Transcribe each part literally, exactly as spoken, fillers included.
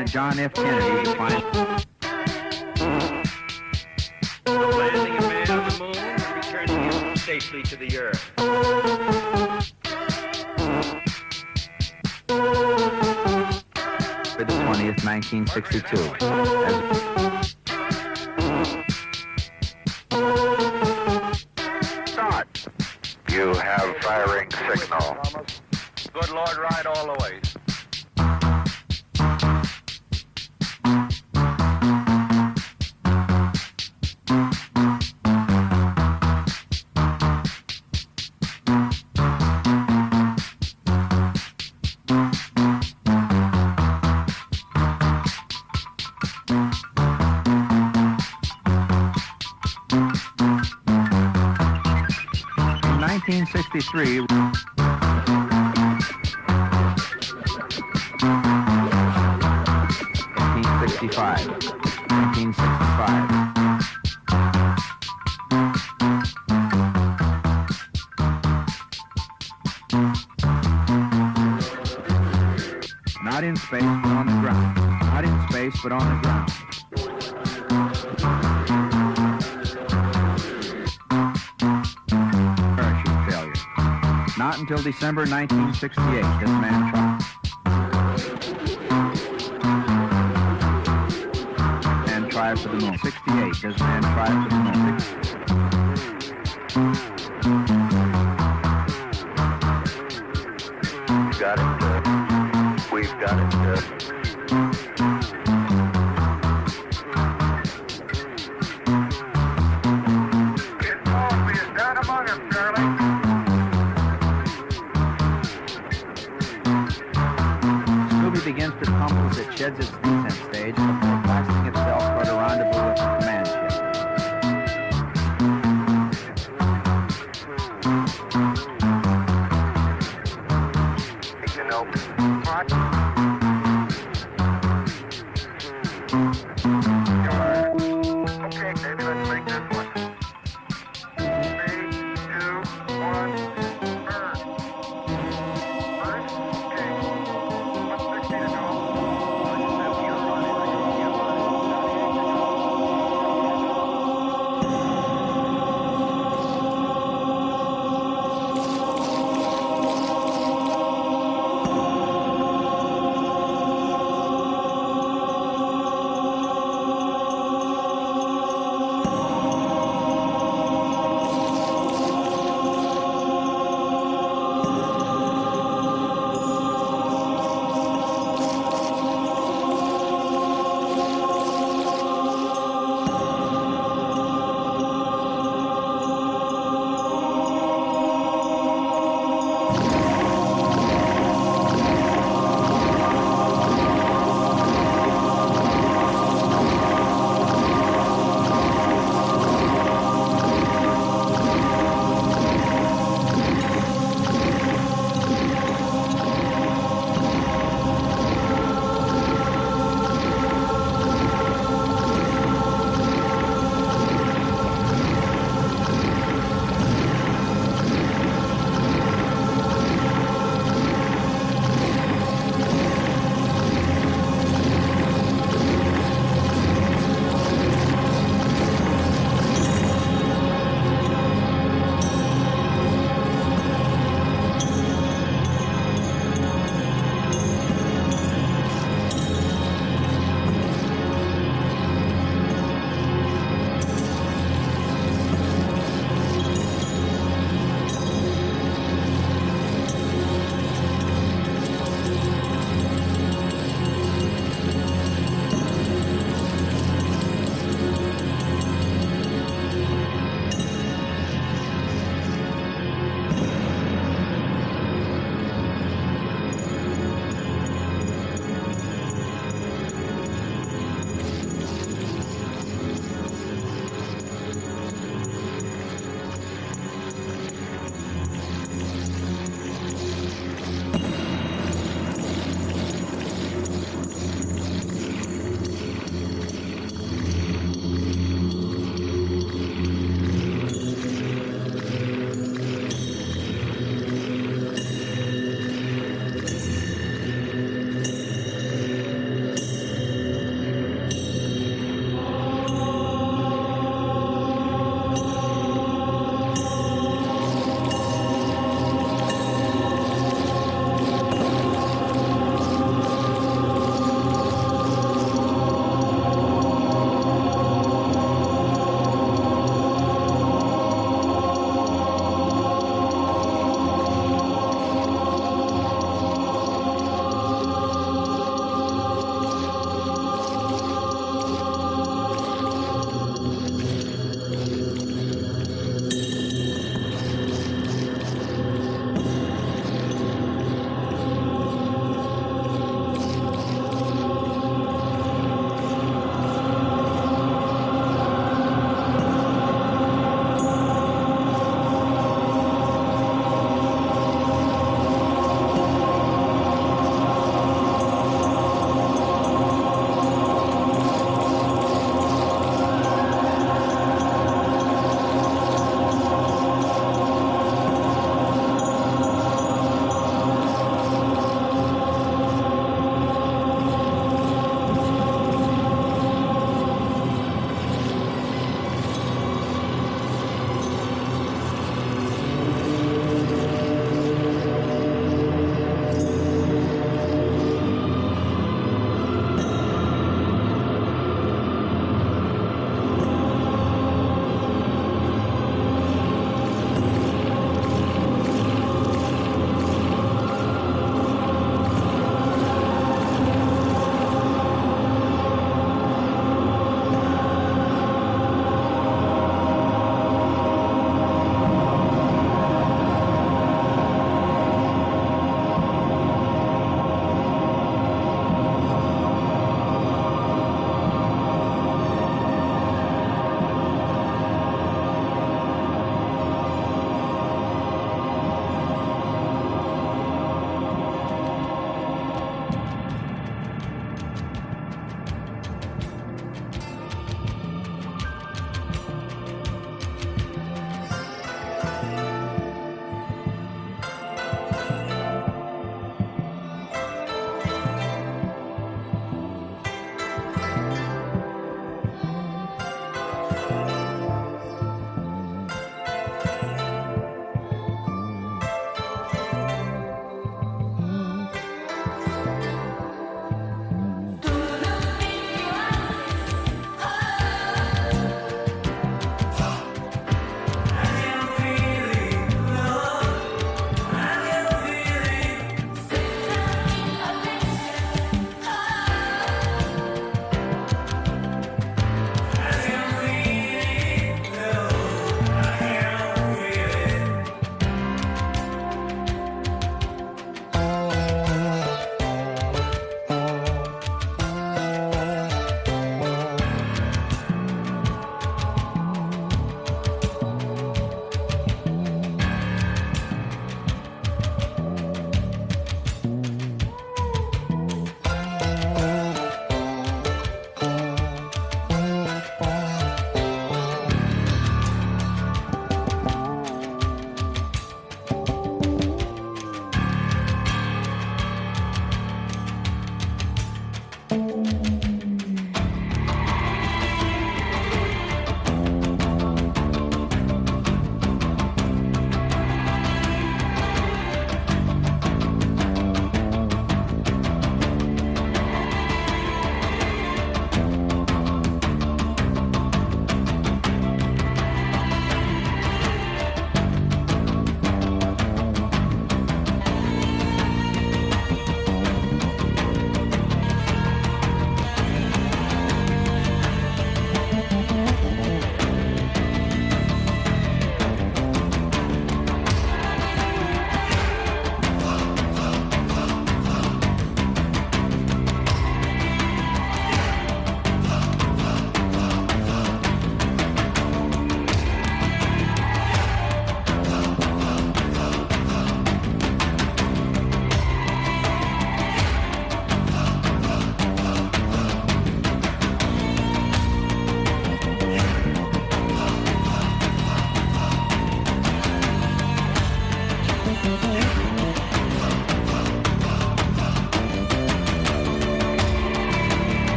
President John F. Kennedy to find the landing of man on the moon and returning him safely to the earth. For the twentieth, nineteen sixty-two. As Start. You have firing signal. Good Lord, ride all the way. nineteen sixty-three. nineteen sixty-five. nineteen sixty-five. Not in space, but on the ground. Not in space, but on the ground. Parachute failure. Not until December nineteen sixty-eight, this man tried. And tried for the moon. sixty-eight, this man tried for the moon. You got it, uh, we've got it, uh, begins to tumble as it sheds its descent stage before blasting itself toward a rendezvous with the command ship. you know, what? Okay, baby, let's make this one. Three, two, one, burn. Burn? Okay. one sixty to go.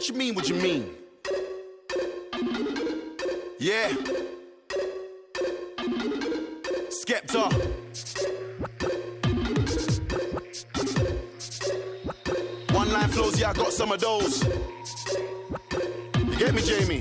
What you mean, what you mean? Yeah. Skepta. One line flows, yeah, I got some of those. You get me, Jamie?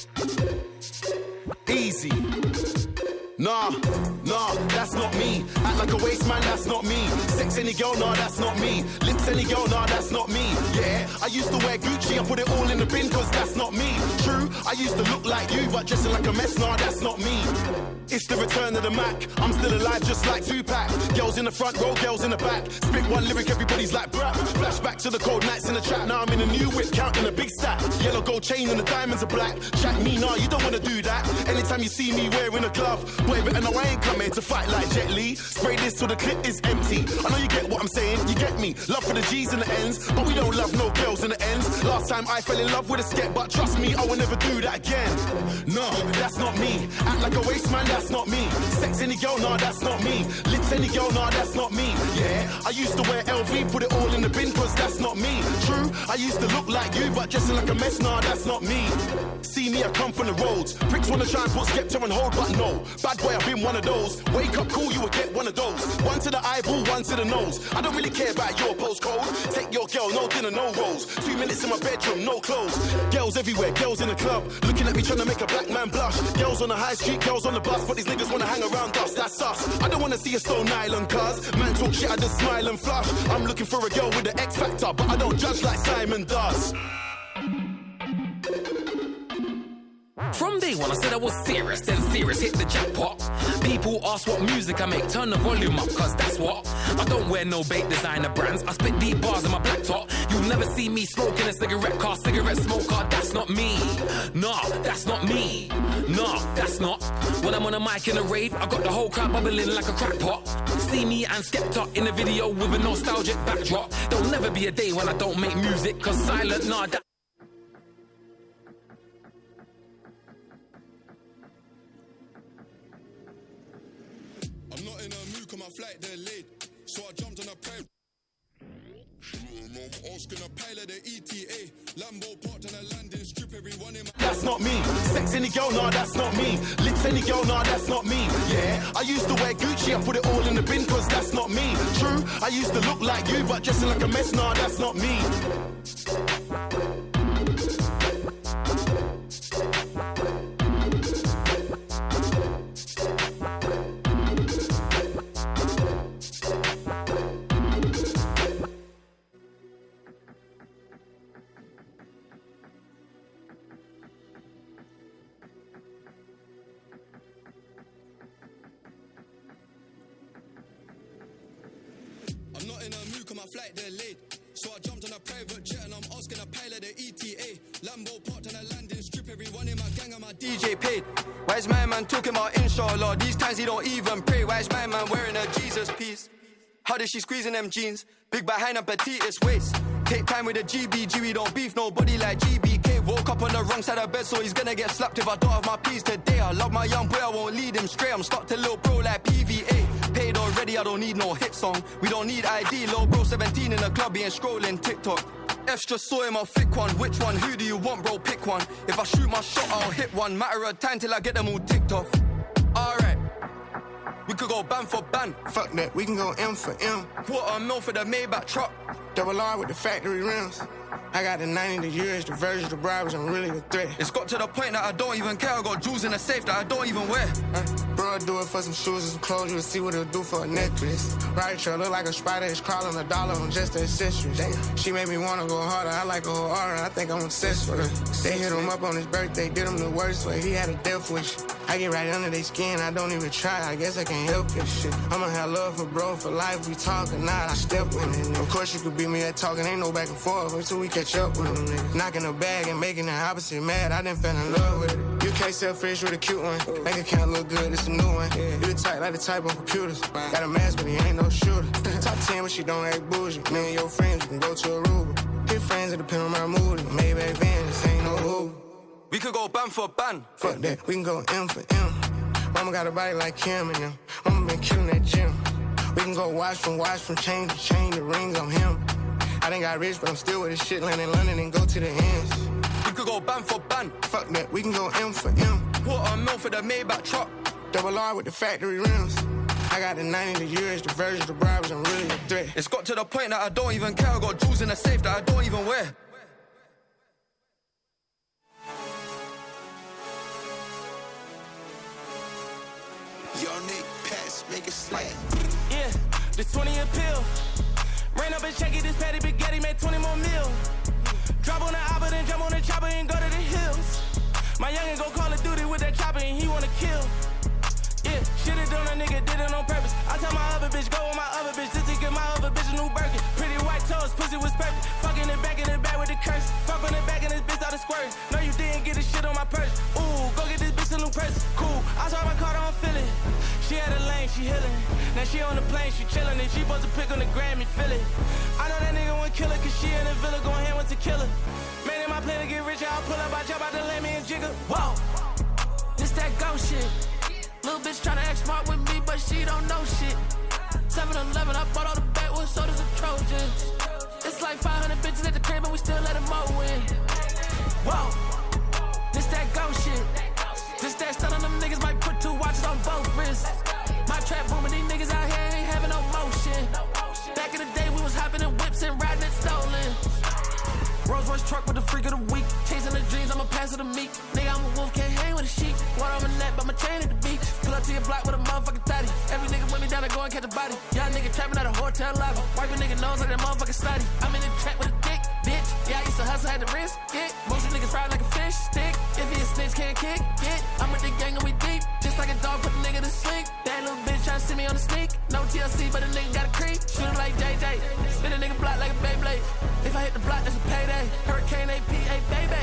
Easy. Nah, nah, that's not me. Act like a waste man, that's not me. Sex any girl, nah, that's not me. Lips any girl, nah, that's not me. Yeah, I used to wear Gucci, I put it all in the bin, cause that's not me. True, I used to look like you, but dressing like a mess, nah, that's not me. It's the return of the Mac. I'm still alive just like Tupac. Girls in the front row, girls in the back. Spit one lyric, everybody's like brap. Flashback to the cold nights in the trap. Now I'm in a new whip, counting a big stack. Yellow gold chain and the diamonds are black. Chat me, nah, you don't wanna do that. Anytime you see me wearing a glove, boy, better know I ain't come here to fight like Jet Li. Spray this till the clip is empty. I know you get what I'm saying, you get me. Love for the G's and the N's, but we don't love no girls in the ends. Last time I fell in love with a skep, but trust me, I will never do that again. No, that's not me. Act like a waste man, that's not me. Sex any girl, nah, that's not me. Lips any girl, nah, that's not me. Yeah, I used to wear L V, put it all in the bin, cause that's not me. True, I used to look like you, but dressing like a mess, nah, that's not me. See me, I come from the roads. Pricks wanna try and put Skepta on hold, but no. Bad boy, I've been one of those. Wake up cool, you will get one of those. One to the eyeball, one to the nose. I don't really care about your postcode. Take your girl, no dinner, no rolls. Two minutes in my bedroom, no clothes. Girls everywhere, girls in the club. Looking at me trying to make a black man blush. Girls on the high street, girls on the bus, but these niggas wanna hang around us, that's us. I don't wanna see a Stone Island cuz. Man talk shit, I just smile and flush. I'm looking for a girl with the X factor, but I don't judge like Simon does. From day one I said I was serious, then serious hit the jackpot. People ask what music I make, turn the volume up, cause that's what. I don't wear no bait designer brands, I spit deep bars in my black top. You'll never see me smoking a cigarette car, cigarette smoker, that's not me. Nah, that's not me. Nah, that's not. When I'm on a mic in a rave, I got the whole crowd bubbling like a crack pot. See me and Skepta in a video with a nostalgic backdrop. There'll never be a day when I don't make music, cause silent, nah, that. I'm not in a mood, cause my flight delayed. So I jumped on a plane. I'm asking a pilot the E T A. Lambo parked on a landing strip, everyone in my... That's not me. Sex any girl, nah, that's not me. Lips any girl, nah, that's not me. Yeah, I used to wear Gucci, I put it all in the bin, cause that's not me. True, I used to look like you, but dressing like a mess, nah, that's not me. I'm not in a mood, cause my flight delayed. So I jumped on a private jet and I'm asking a pilot the E T A. Lambo parked on a landing strip, everyone in my gang and my D J paid. Why is my man talking about inshallah? These times he don't even pray. Why is my man wearing a Jesus piece? How does she squeeze in them jeans? Big behind and petitest waist. Take time with a G B G, we don't beef nobody like G B K. Woke up on the wrong side of bed, so he's gonna get slapped if I don't have my P's today. I love my young boy, I won't lead him straight. I'm stuck to little bro like P V A. Paid already, I don't need no hit song. We don't need I D, little bro seventeen in the club, he ain't scrolling TikTok. F's just saw him, I'll thick one. Which one? Who do you want, bro? Pick one. If I shoot my shot, I'll hit one. Matter of time till I get them all ticked off. Alright. We could go ban for ban. Fuck that, we can go M for M. Quarter mil for the Maybach truck. Double R with the factory rims. I got the ninety, the years, the versions, the bribes, I'm really a threat. It's got to the point that I don't even care. I got jewels in the safe that I don't even wear. Uh, bro, I'll do it for some shoes and some clothes. You'll see what it'll do for a necklace. Right, truck look like a spider. It's crawling a dollar on just the accessories. Damn. She made me wanna go harder. I like her whole aura. I think I'm obsessed with her. They hit him up on his birthday, did him the worst way. He had a death wish. I get right under their skin. I don't even try. I guess I can't help this shit. I'ma have love for bro for life. We talking, not I step with it. Of course you could beat me at talking. Ain't no back and forth until we catch up with them. Knocking the bag and making the opposite mad. I done fell in love with it. You can't sell fish with a cute one. Make it count look good, it's a new one. You the type like the type on computers. Got a mask, but he ain't no shooter. Top ten, but she don't act bougie. Me and your friends, you can go to Aruba. Hit friends, it depend on my mood. Maybach van, this ain't no Uber. We could go ban for ban. Fuck that, we can go M for M. Mama got a body like Kim and them. Mama been killing that gym. We can go watch from watch from chain to chain, the rings on him. I I done got rich, but I'm still with this shit. Land in London and go to the ends. You could go band for band. Fuck that, we can go M for M. Quarter mil for the Maybach truck. Double R with the factory rims. I got the ninety, the years, the versions, the bribes, I'm really a threat. It's got to the point that I don't even care. I got jewels in the safe that I don't even wear. Your Nick pass, make it slap. Yeah, this twenty a pill. Rain up and check it, this patty spaghetti made twenty more mil. Drop on the oppa, then jump on the chopper and go to the hills. My youngin' go Call of Duty with that chopper and he wanna kill. Yeah, shit it on a nigga, did it on purpose. I tell my other bitch, go with my other bitch, just to get my other bitch a new Birkin. Pretty white toes, pussy was perfect. Fucking it back in the back with the curse. Fuck on the back and this bitch out of squirt. No, you didn't get this shit on my purse. Ooh, go get this bitch a new purse. Cool, I saw my car, don't feel it. She had a lane, she healing. Now she on the plane, she chillin'. If she supposed to pick on the Grammy, feel it. I know that nigga won't kill her, cause she in the villa going hand with the killer. Man, in my plan to get rich, I'll pull up, I jump out the let me and jiggle. Whoa, this that ghost shit. Little bitch tryna act smart with me, but she don't know shit. seven eleven, I bought all the backwoods sodas and Trojans. It's like five hundred bitches at the crib, and we still let them mow in. Whoa, this that ghost shit. This that stun on them niggas might put two watches on both wrists. My trap booming, these niggas out here ain't having no motion. Back in the day, we was hopping in whips and riding it stolen. Rolls Royce truck with the freak of the week. Chasing the dreams, I'ma pass it to me. Nigga, I'm a wolf, can't hang with a sheep. Water on my neck, but my chain at the beach. Pull up to your block with a motherfucking thotty. Every nigga with me down to go and catch a body. Y'all nigga trapping at a hotel lobby. Wipe a nigga nose like that motherfucking study. I'm in the trap with a dick, bitch. Yeah, I used to hustle, had to risk it. Most of niggas ride like a fish stick. If he a snitch, can't kick it. I'm with the gang and we deep. Just like a dog, put a nigga to sleep. That little bitch tryna see me on the sneak. No T L C, but a nigga got a creep. Shoot him like J J. Spin a nigga block like a Beyblade. If I hit the block, that's a payday. Hurricane A P A, baby.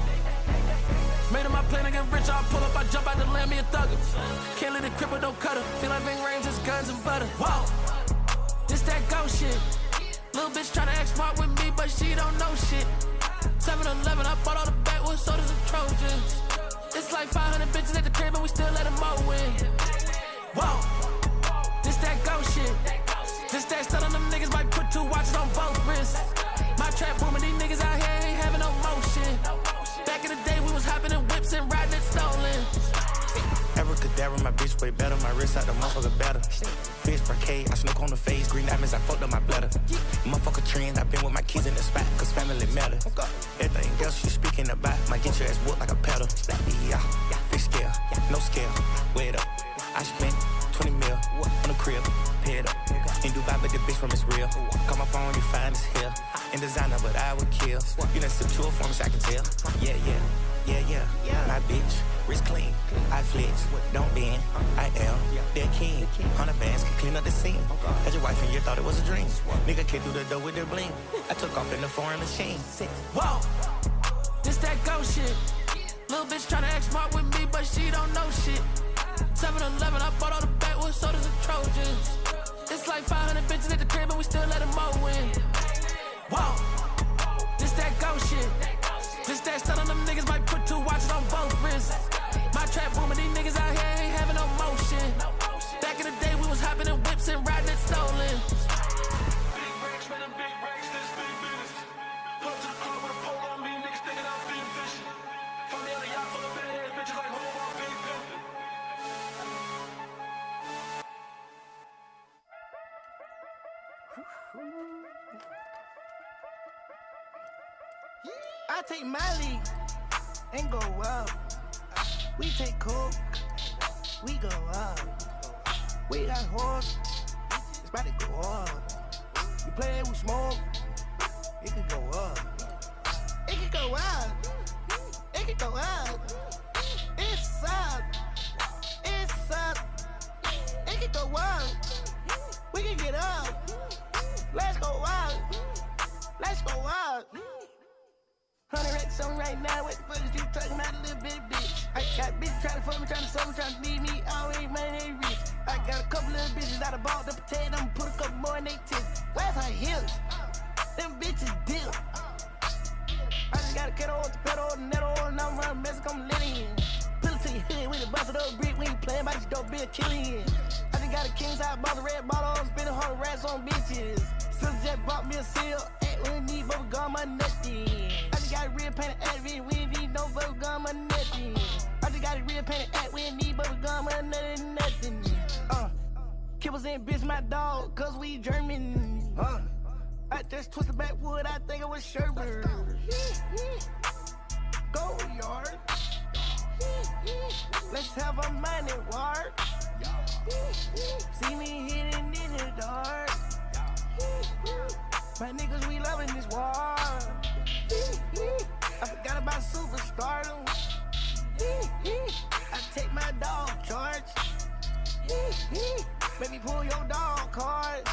Made him my plan to get rich, I'll pull up, I jump out the land, me a thugger. Can't let the cripple, don't cut her. Feel like Ving Rhames, it's guns and butter. Whoa, this that ghost shit. Little bitch tryna act smart with me, but she don't know shit. seven eleven, I bought all the backwoods sodas and Trojans. It's like five hundred bitches at the crib, and we still let them mow in. Whoa, this that ghost shit. This that stun on them niggas might put two watches on both wrists. My trap booming, these niggas out here ain't having no motion. Back in the day, we was hopping in whips and riding it stolen. Abracadabra, my bitch way better. My wrist out the motherfucker better. Fish parquet, I snook on the face. Green diamonds, I fucked up my bladder. Motherfucker trends, I been with my kids in the spot, cause family matter. Everything else you speaking about might get your ass whooped like a pedal. Yeah, fish scale, no scale, weigh it up. I spent twenty mil on the crib, pay it up. In Dubai, but the bitch from is real. Call my phone, you fine as hell. In designer, but I would kill. You done sip two for me, so I can tell. Yeah, yeah, yeah, yeah. My bitch, wrist clean. I flex, don't bend. I am their king. Hundred bands can clean up the scene. Had your wife and you thought it was a dream. Nigga came through the door with their bling. I took off in the foreign machine. Whoa, this that ghost shit. Little bitch tryna act smart with me, but she don't know shit. seven eleven, I bought all the backwoods sodas and Trojans. It's like five hundred bitches at the crib, and we still let them mow in. Whoa, this that ghost shit. This that stun on them niggas might put two watches on both wrists. My trap booming, these niggas out here ain't having no motion. Back in the day, we was hopping in whips and riding it stolen. I take my lead and go up. We take coke, we go up. We got horse, it's about to go up. You play it with smoke, it could go up. It could go up. It could go up. It's up. It's up. It could go up. We can get up. Let's go up. Let's go up. Hundred racks on right now, what the fuck is you talking about, little bit bitch? I got bitches trying to fuck me, trying to sell me, trying to leave me, always money they rich. I got a couple little bitches out of ball, the potato, I'ma put a couple more in they tits. Where's her heels? Them bitches deal. I just got a kettle with the pedal, the nettle, and I'm running Mexico, I'm living in. Pull it to your hood with a busted up brick, we ain't playing by this dope, be a killing. I just got a king side bottle, red bottle, spending hundred rats on bitches. Sister just bought me a seal. We don't need bubble gum or nothing. I just got a real painted act, we ain't need no bubble gum or nothing. I just got a real painted act, we ain't need bubble gum or nothing, nothing. Uh, Kibbles and bitch my dog, cause we German. Uh, I just twisted backwood, I think it was Sherbert. Go yard. Let's have a money war. See me hitting in the dark. My niggas, we loving this war. I forgot about superstardom. I take my dog charge. Baby, pull your dog card.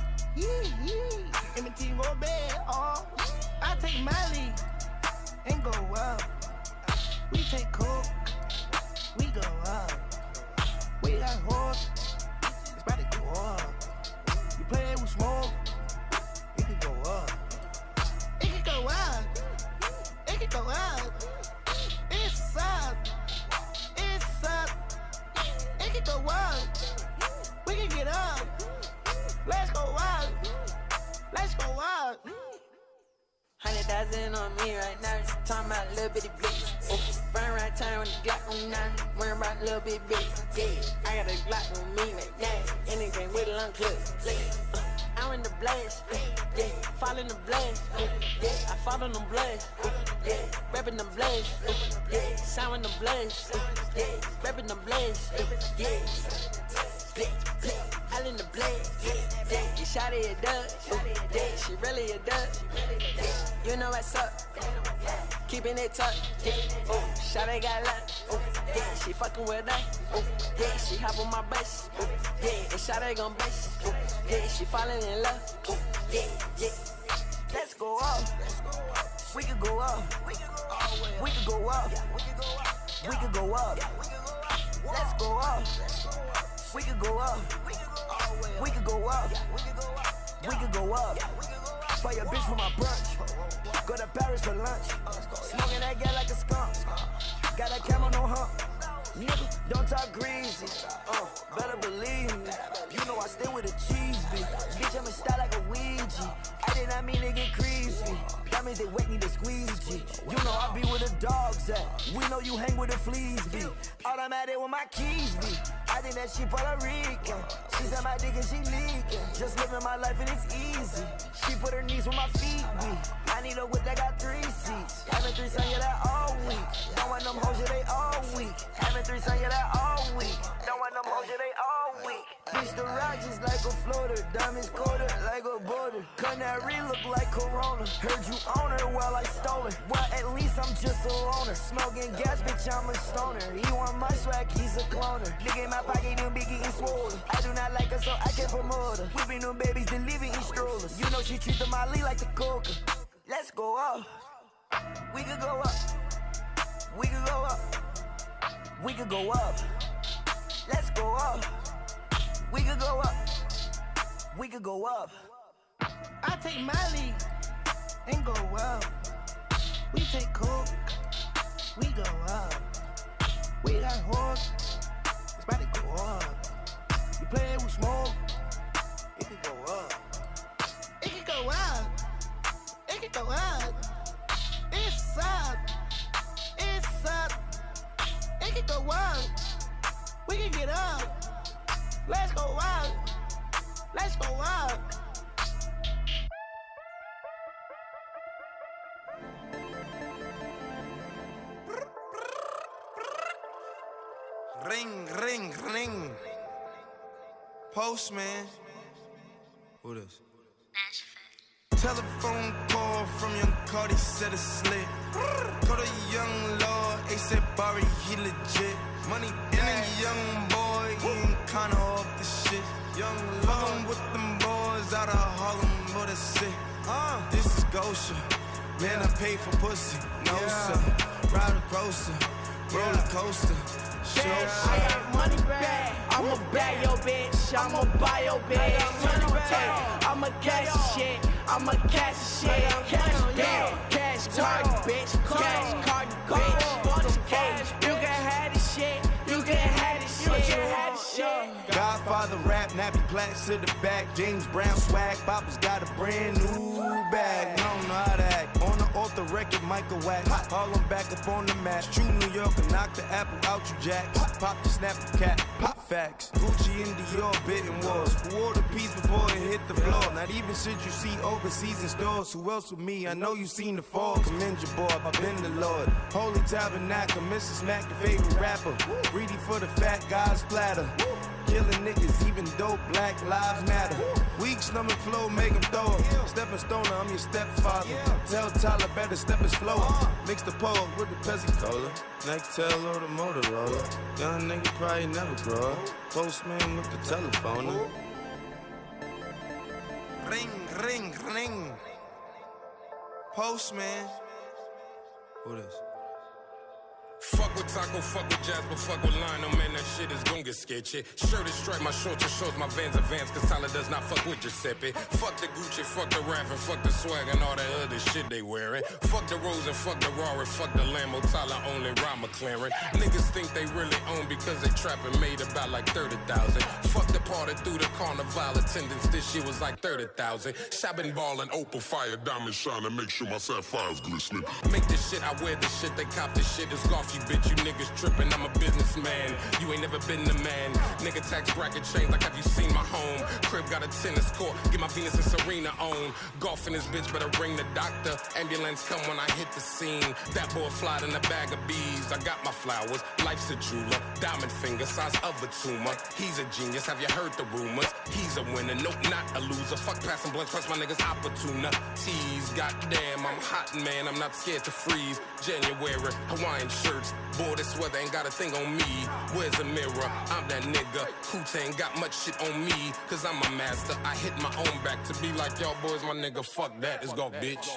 M T go bed off. I take my lead and go up. We take coke, we go up. We got horse, it's about to go up. You play it with smoke, it could go up. It could go up. It could go up. It's up. It's up. It could go up. We can get up. Let's go up. Let's go up. Hundred thousand on me right now, just talking about a little bitty bitch. Oh, burn right time with the Glock on nine, worrying about a little bit bitch. Yeah, I got a Glock on me right now, anything with a long clip. Uh, I'm in the blaze, yeah, fall in the blaze, yeah, I fall in the blaze, yeah, rapping the blaze, yeah, sound the blaze, yeah, rapping the blaze, yeah. All in the blade, yeah, you shot it a dud, yeah, she really a dud, you know what's up, keeping it tucked, yeah, oh, shot it got luck, oh, yeah, she fucking with us, oh, yeah, she hop on my bus, oh, yeah, and shot it gon' bust, oh, yeah, she falling in love, oh, yeah, yeah, let's go up, we could go up, we could go up, we could go up, let's go up. We could go up, we could go up, we could go up. For your bitch for my brunch, go to Paris for lunch. Smoking that gal like a skunk, got that camel no hump. Nigga, don't talk greasy, uh, better believe me. You know I stay with a cheese beat. Bitch, I'm a style like a Ouija. I did not mean to get creepy. That means they wake me to squeeze G. You know I be where the dogs at. We know you hang with the fleas be. Automatic with my keys be. I think that she Puerto Rican. She said my dick and she leaking. Just living my life and it's easy. She put her knees where my feet be. I need a whip that got three seats. Having three sons, yeah, that all week. Don't want them hoes, yeah, they all week. Having three sons, yeah, that all week. Don't want them hoes, yeah, they all week. Bitch, the ride just like a floater. Diamonds colder like a border. Canary look like Corona. Heard you own her while I stole her. Well, at least I'm just a loner. Smoking gas, bitch, I'm a stoner. He want my swag, he's a cloner. Nigga in my pocket, them big getting swollen. I do not like her, so I can't promote her. Whipping them babies, then leaving in strollers. You know she treat the Molly like the coca. Let's go up. We could go up. We could go up. We could go up. Let's go up. We could go up. We could go up. I take my lead and go up. We take coke. We go up. We got horse. It's about to go up. You play it with smoke. It could go up. It could go up. It could go up. It's up. It's up. It could go up. We can get up. Let's go up. Let's go up. Ring, ring, ring. Postman. Who this? Telephone call from young Cardi, said it's slick. Call the young lord, A$AP Bari, he legit. Money in a young boy, he ain't kinda off the shit. Young lord with them boys out of Harlem, what a sick. Uh, this is Gosha, man, I pay for pussy. No sir, ride a grocer, roller coaster. Bitch, I got money back. I'ma buy your bitch. I'ma buy your bitch. Hey, I'ma cash the shit. I'ma cash the shit. Cash back. Cash card, bitch. Cash card, bitch. Hey, you can have the shit. You can have the shit. You can have the shit. Godfather rap, nappy plaques to the back. James Brown swag, Papa's got a brand new bag. I don't know how to act. On the off the record, Michael Wax. Harlem back up on the map. True New York and knock the apple out you jack. Pop the snap the cat. Pop facts. Gucci and Dior bidding wars. Who wore the piece before it hit the floor? Not even should you see overseas in stores. Who else with me? I know you seen the fall. Commend your boy, I've been the Lord. Holy Tabernacle, Mister Smack, your favorite rapper. Greedy for the fat guy's splatter. Killing niggas, even though Black Lives Matter. Weak stomach flow, make him throw up. Stepping stoner, I'm your stepfather. Tell Tyler better step his flow up. Mix the pole with the Pepsi Cola. Next tail or the Motorola. Young nigga probably never grow up. Postman with the telephone. Ring, ring, ring. Postman. Who this? Fuck with Taco, fuck with Jasper, fuck with Lionel, man, that shit is gon' get sketchy. Shirt is striped, my shorts are shorts, my Vans are Vans, cause Tyler does not fuck with Giuseppe. Fuck the Gucci, fuck the rap, and fuck the swag and all that other shit they wearing. Fuck the Rose and fuck the Rari, fuck the Lambo, Tyler only ride McLaren. Niggas think they really own because they trapping made about like thirty thousand. Fuck the party through the carnival attendance, this shit was like thirty thousand. Shopping ball and opal fire, diamond shine and make sure my sapphire's glistening. Make this shit, I wear this shit, they cop this shit, it's golf. You bitch, you niggas trippin', I'm a businessman. You ain't never been the man. Nigga tax bracket change like have you seen my home? Crib got a tennis court, get my Venus and Serena on. Golf in this bitch, better ring the doctor. Ambulance come when I hit the scene. That boy flied in a bag of bees. I got my flowers, life's a jeweler. Diamond finger, size of a tumor. He's a genius, have you heard the rumors? He's a winner, nope, not a loser. Fuck passing blood, trust my niggas opportunities. Goddamn, I'm hot, man, I'm not scared to freeze. January, Hawaiian shirts. Boy, this weather ain't got a thing on me. Where's the mirror? I'm that nigga. Kuta ain't got much shit on me. Cause I'm a master. I hit my own back to be like y'all boys, my nigga. Fuck that. It's go, bitch.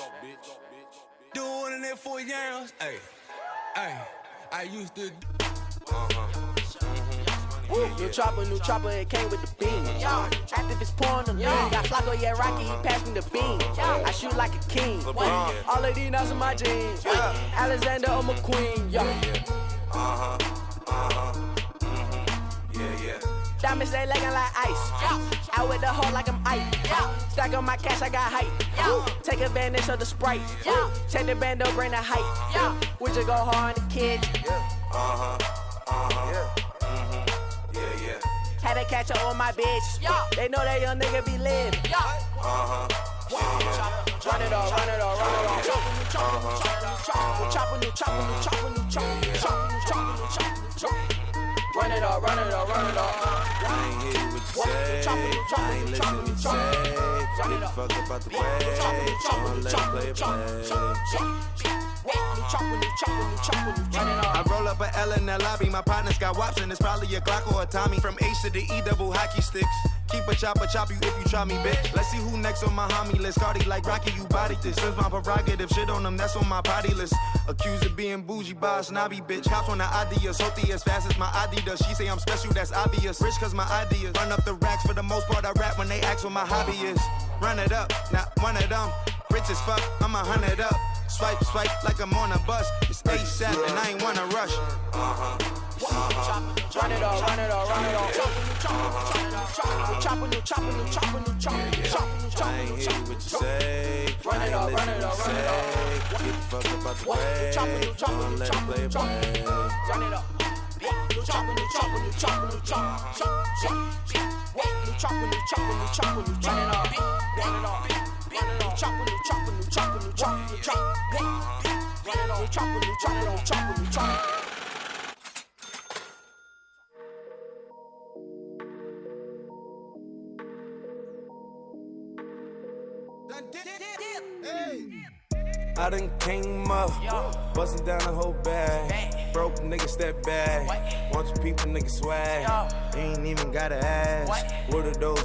Doing it for years. Hey, hey, I used to. Uh-huh. Woo, new chopper, new chopper, it came with the beam. Yeah. Activists pouring the lean. Got Flacco, yeah, Rocky, he passed me the beam. Yeah. I shoot like a king. Yeah. All of these nuts in my jeans. Yeah. Alexander, I'm a queen. Yeah. Uh-huh, uh-huh, mm-hmm. Yeah, yeah. Diamonds, they legging like ice. Yeah. Out with the hole like I'm ice. Yeah. Stack on my cash, I got height. Yeah. Take advantage of the Sprite. Yeah. Take the bando, bring the height. Yeah. We just go hard on the kids. Yeah. Uh-huh, uh-huh. Yeah. Had to catch up on my bitch. Yeah. They know that young nigga be lit. Yeah. Uh-huh. Yeah. Run it all, run it all, run it all. Chopper, new chopper, new chopper, new chopper, new chopper, new chopper, new chopper, new chopper, new chopper, new chopper. Run it all, run it all, run it all. I ain't hear what you say. I ain't listen what you say. Get the fuck up out the way. Don't let it play, play. I roll up a L in the lobby. My partner's got wops and it's probably a Glock or a Tommy. From H to the E double hockey sticks. Keep a chopper, chop you if you try me, bitch. Let's see who next on my homie list. Cardi like Rocky, you body this. Since my prerogative, shit on them, that's on my potty list. Accused of being bougie by a snobby bitch. Hops on the ideas, Hoti as fast as my I D does. She say I'm special, that's obvious. Rich cause my ideas. Run up the racks for the most part, I rap when they ask what my hobby is. Run it up, not one of them. Rich as fuck, I'm a hundred up. Swipe, swipe like I'm on a bus. It's ASAP and I ain't wanna rush. Uh-huh. Uh-huh. Run it all, run it all, run it all. Chopper, new chopper, new chopper, new chopper. I ain't hear what you say. Run it all, run it all, run it all. Get the fuck up out the way. Don't let it play, play. Run it up. New chopper, new chopper, new chopper, new chopper. New chopper, new chopper, new chopper, new chopper. Run it all, run it all. New chopper, new chopper, new chopper, new chopper, new chopper. Run it all, new chopper, new chopper, new chopper, new chopper. I done came up, bustin' down the whole bag. Broke nigga step back. Bunch of people nigga swag. You ain't even gotta ask. What are those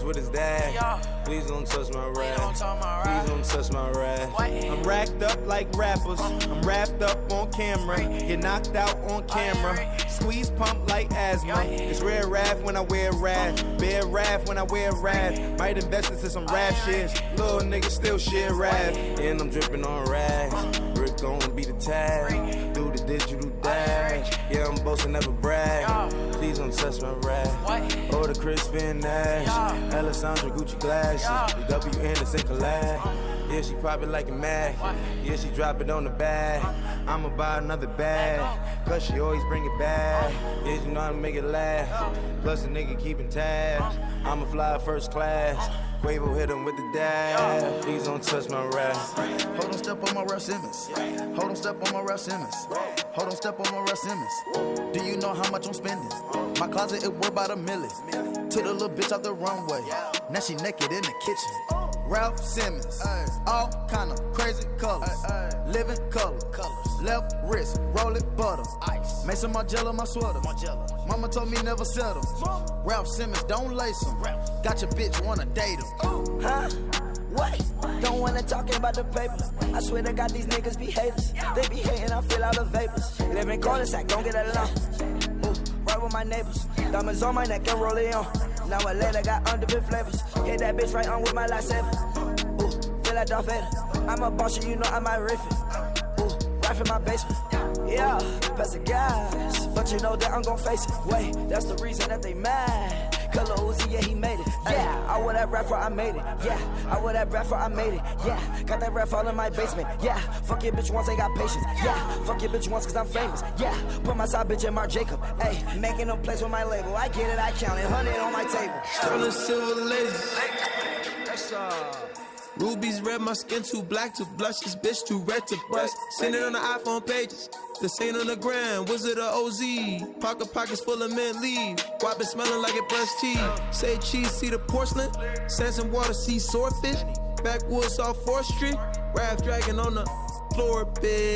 with his dad. Please don't touch my rap. Please don't touch my rap. I'm racked up like rappers. I'm wrapped up on camera. Get knocked out on camera. Squeeze pump like asthma. It's rare rap when I wear rap. Bear rap when I wear rap. Might invest into some rap shit. Little niggas still shit rap. And I'm dripping on rags. Rick gon' be the tag. Do the digital dash. Yeah, I'm boasting, never brag. Please don't touch my rap. Or the Chris Finn Nash. Alessandra Gucci glasses. The W Anderson collab. Yeah, she probably like it mad. Yeah, she drop it on the bag. I'ma buy another bag. Cause she always bring it back. Yeah, you know how to make it laugh. Plus a nigga keeping tabs. I'ma fly first class. Quavo hit him with the dab. Please don't touch my rap. Hold on, step on my Russ Simmons. Hold on, step on my Russ Simmons. Hold on, step on my Russ Simmons. Do you know how much I'm spending? My closet, it worth about a million. Took the little bitch out the runway. Now she naked in the kitchen. Ralph Simmons, ay, all kind of crazy colors, ay, ay. Living color, colors. Left wrist, roll it butter, ice. Mason Margiela, my sweater. Margiela. Mama told me never settle. Ralph Simmons, don't lace him. Got your bitch, wanna date him. Huh? What? Don't wanna talk about the paper. I swear to God, these niggas be haters. They be hating, I feel all the vapors. Live in cul-de-sac, don't get along. Ooh, right with my neighbors. Diamonds on my neck and roll it on. Now I later got underbit flavors. Hit that bitch right on with my lightsaber. Ooh, feel like Darth Vader. I'm a boss, you know I might riff it. Ooh, right from my basement. Yeah, pass the gas. But you know that I'm gon' face it. Wait, that's the reason that they mad. Color Uzi, yeah, he made it. Yeah, I wear that rap for I made it. Yeah, I wear that rap for I made it. Yeah, got that rap all in my basement. Yeah, fuck your bitch once, ain't got patience. Yeah, fuck your bitch once, cause I'm famous. Yeah, put my side bitch in Marc Jacob. Hey, making no place with my label. I get it, I count it. Hundred on my table. Sterling silver laser. That's uh. Rubies red, my skin too black to blush. This bitch too red to bust. Send it on the iPhone pages. The same on the gram, Wizard of O Z. Pocket pockets full of mint leaf. Wop it smelling like it breast tea. Say cheese, see the porcelain. Sands and water, see swordfish. Backwoods off fourth Street. Raft dragging on the floor,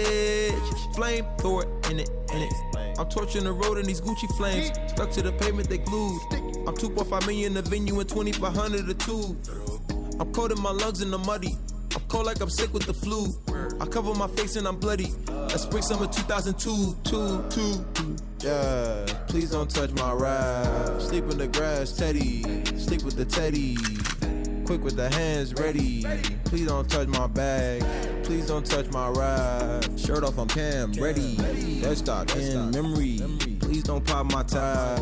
bitch. Flame, throw it in it, in it. I'm torching the road in these Gucci flames. Stuck to the pavement, they glued. I'm two point five million in the venue and twenty-five hundred a tube. I'm cold in my lungs in the muddy. I'm cold like I'm sick with the flu. I cover my face and I'm bloody. That's spring summer two thousand two, two, two, two. Yeah, please don't touch my rap. Sleep in the grass, Teddy. Sleep with the Teddy. Quick with the hands, ready. Please don't touch my bag. Please don't touch my rap. Shirt off, I'm Cam, ready. Desktop in memory. Please don't pop my tie.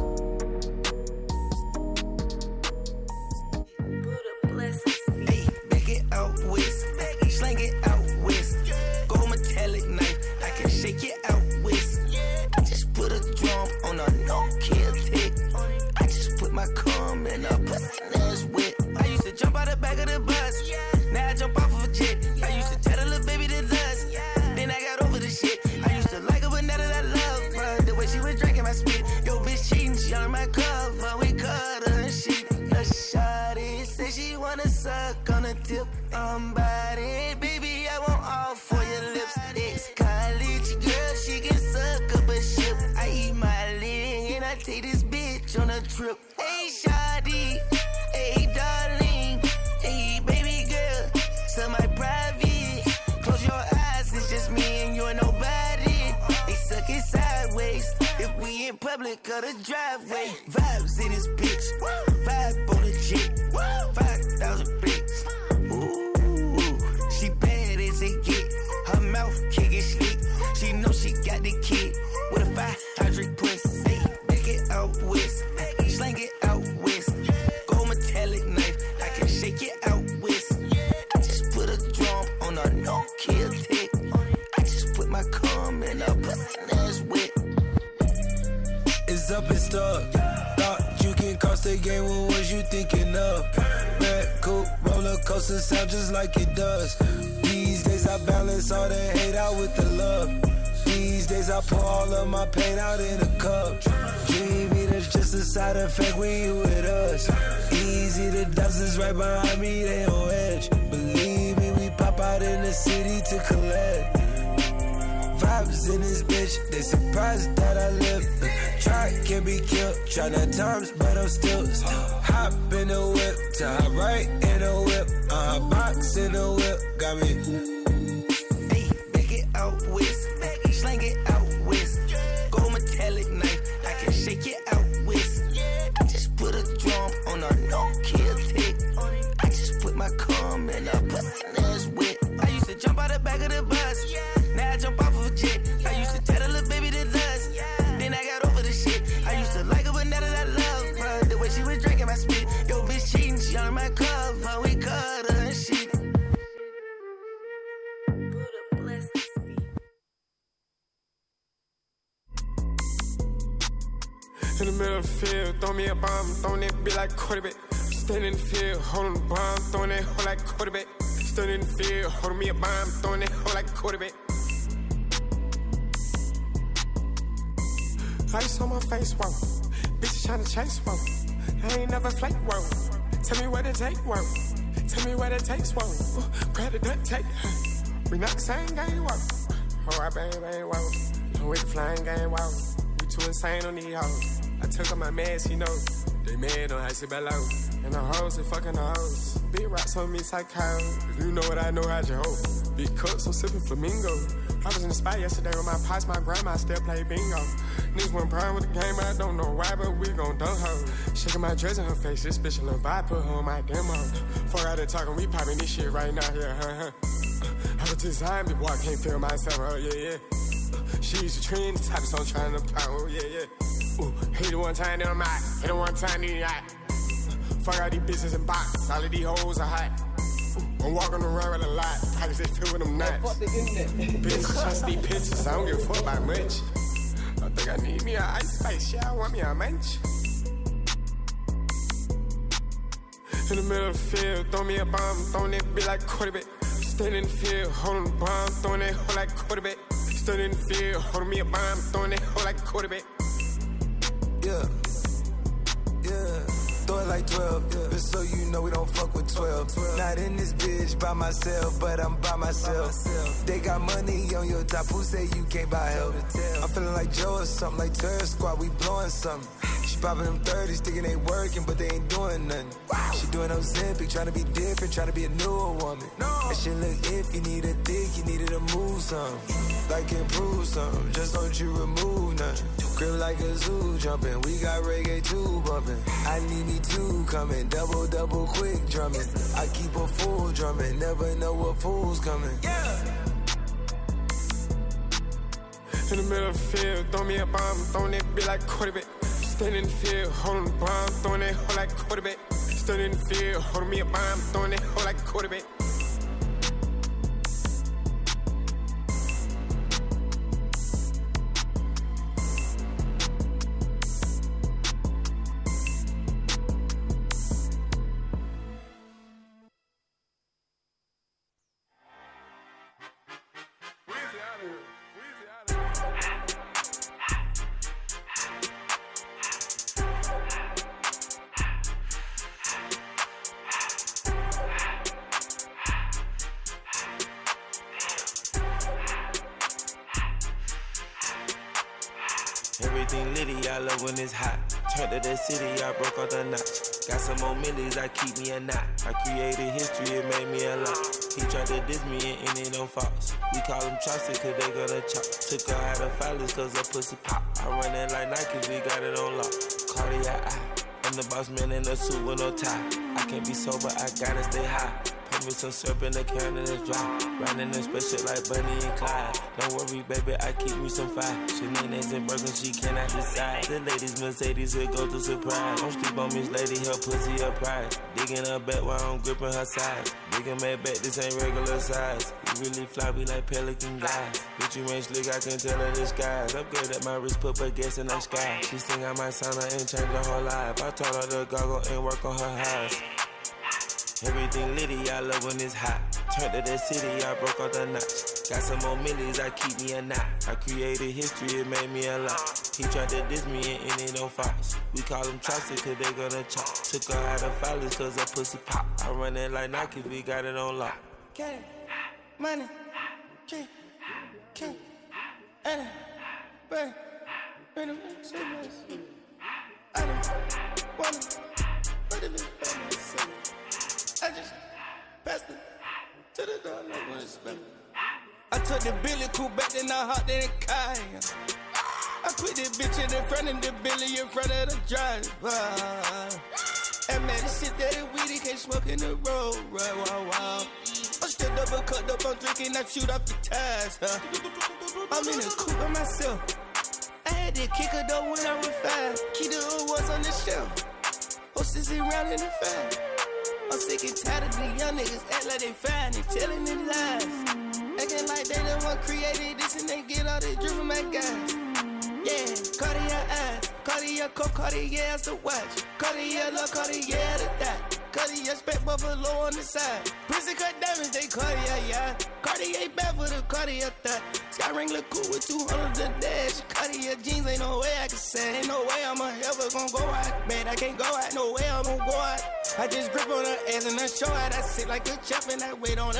Hey, back it out west, slang it out west. Gold metallic knife, I can shake it out west. I just put a drum on a no-kill tick. I just put my cum in a pussy ass wet. I used to jump out the back of the bus, now I jump off of a jet. I used to tell the little baby to lust, then I got over the shit. I used to like her, but now that I love her, the way she was drinking my spit. Yo, bitch cheating, she on my cover, we cut her and shit. A shawty say she wanna suck on a tip. I'm body, baby, I want all for your lips. Ex-college girl, she can suck up a ship. I eat my leg and I take this bitch on a trip. Hey, shawty, hey, darling, hey, baby girl, semi-private. Close your eyes, it's just me and you're nobody. They suck it sideways if we in public or the driveway. Vibes in this bitch, vibe on the jet, five thousand bricks. Ooh, she bad as it get. Her mouth can't get slick. She know she got the kid with a five hundred pussy. Back it out west, slang it out west. Gold metallic knife, I can shake it out west. I just put a drum on a no-kill tick. I just put my cum in a pussy ass wet. It's up and stuck. Thought you can cross the game, what was you thinking of? Red coupe, roller coaster sound just like it does. These days I balance all the hate out with the love. These days I pour all of my pain out in a cup. Dreamy, that's just a side effect when you with us. Easy, the dozens right behind me, they on edge. Believe me, we pop out in the city to collect. Vibes in this bitch, they surprised that I live. Try can be killed, try nine times, but I'm still, still hop in the whip Top right in a whip, uh, box in a whip, got me. Hey, back it out west, slang it out west. Gold metallic knife, I can shake it out west. I just put a drum on a no-kill tick. I just put my cum in a pussy ass wet. I used to jump out the back of the bus, now I jump off of a jet. I used to tell a little baby to dust, then I got over the shit. I used to like her, but now that I love her, the way she was drinking my spit. Yo, bitch cheating, she on my cover, we cut her and shit. In the middle of the field, throw me a bomb, throwing that bitch like quarterback. Standing in the field, holding the bomb, throwing that hoe like quarterback. Standing in the field, holding me a bomb, throwing that hoe like quarterback. Ice on my face, whoa. Bitches trying to chase, whoa. I ain't never flake, whoa. Tell me where to take, whoa. Tell me where to take, whoa. Grab the duct tape. We not the same game, whoa. Oh, I bang, bang, whoa. I'm with the flying game, whoa. We too insane on these hoes. I took off my mask, you know. They mad on icy below. And the hoes, they fucking the hoes. Big rocks on me, psycho. If you know what I know, how'd you hope? Big cups, I'm sipping flamingo. I was in the spot yesterday with my pops, my grandma still play bingo. Niggas went prime with the game, I don't know why, but we gon' dunk her. Shaking my dress in her face, this bitch a little vibe, put her on my demo. Fuck out there talking, we popping this shit right now, yeah, huh, huh. I was designed, boy, I can't feel myself, oh, yeah, yeah. She's a trend, the type of song trying to pop, oh, yeah, yeah. Ooh, hit it one time, then I'm out. Hit it one time, then I'm out. Fuck all these bitches and box, all of these hoes are hot. Ooh, I'm walking around with a lot, pockets they fill with them nuts. Bitches trust these pictures, I don't give a fuck about much. I think I need me an ice spice, yeah, I want me a munch. In the middle of the field, throw me a bomb, throwing that bitch like quarterback. Standing in the field, holding the bomb, throwing that hoe like quarterback. Standing in the field, holding me a bomb, throwing that hoe like quarterback. Yeah, yeah, throw it like twelve, yeah. Just so you know we don't fuck with twelve. Not in this bitch by myself, but I'm by myself. They got money on your top, who say you can't buy help? I'm feeling like Joe or something, like Terror Squad, we blowing something. She popping them thirties, thinking they working, but they ain't doing nothing. She doing Ozempic, trying to be different, trying to be a newer woman. That shit look if you need a dick, you needed to move some. Like improve some, just don't you remove nothing. Grip like a zoo jumping, we got reggae too bumping. I need me two coming, double, double quick drumming. I keep a fool drumming, never know what fool's coming. Yeah. In the middle of the field, throw me a bomb, throwing that bitch like quarterback. Standing in the field, holding the bomb, throwing that hoe like quarterback. Standing in the field, holding me a bomb, throwing that hoe like quarterback. Everything litty, I love when it's hot. Turned to the city, I broke out the notch. Got some more millies, I keep me a knot. I created history, it made me a lot. He tried to diss me and it don't false. We call them chopsticks cause they gonna chop. Took her out of filers cause her pussy pop. I run it like Nike, we got it on lock. Cardiac eye, I'm the boss man in a suit with no tie. I can't be sober, I gotta stay high. Put me some syrup in the can and it's dry. Riding this special like Bunny and Clyde. Don't worry, baby, I keep me some fire. Shenanigans and broken, she cannot decide. The ladies Mercedes will go to surprise. Don't sleep on Miss Lady, her pussy her pride. Digging her back while I'm gripping her side. Digging my back, this ain't regular size. You really fly, we like pelican guys. Bitch, you ain't slick, I can tell her disguise. Upgrade at my wrist, put her gas in the sky. She think I might sign her and change her whole life. I told her to goggle and work on her eyes. Everything litty, I love when it's hot. Turned to the city, I broke out the notch. Got some more millies, I keep me a knot. I created history, it made me a lot. He tried to diss me and it don't false. We call them chopsticks cause they gonna chop. Took her out of filers cause her pussy pop. I run it like Nike, we got it on lock. Cash, money, key, key, and bang, bang, bang, so much. I don't wanna, but it is by myself. I just passed it to the door. Like what is that? I took the Billy coupe back, then I hopped in the car. I put this bitch in the front of the Billy in front of the driver. And man, this shit that is weedy, can't smoke in the road, right, wow, wow. I'm still double cut up, I'm drinking, I shoot off the tires, huh? I'm in the coupe by myself. I had to kick her though when I was five. Keep the old ones on the shelf. Horses around in the five. I'm sick and tired of these young niggas act like they fine and telling them lies. Acting like they the one created this and they get all this drip from my guys. Yeah, Cartier eyes, Cartier coat, Cartier as the watch, Cartier look, Cartier the dot, Cartier spec buffalo on the side, Prison cut diamonds, they Cartier, yeah, Cartier bad for the Cartier thought, Sky Wrangler cool with two hundred the dash, Cartier jeans, ain't no way I can say, ain't no way I'm ever gonna go out, man, I can't go out, no way I'm gonna go out, I just grip on her ass and I show out, I sit like a chop and I wait on her.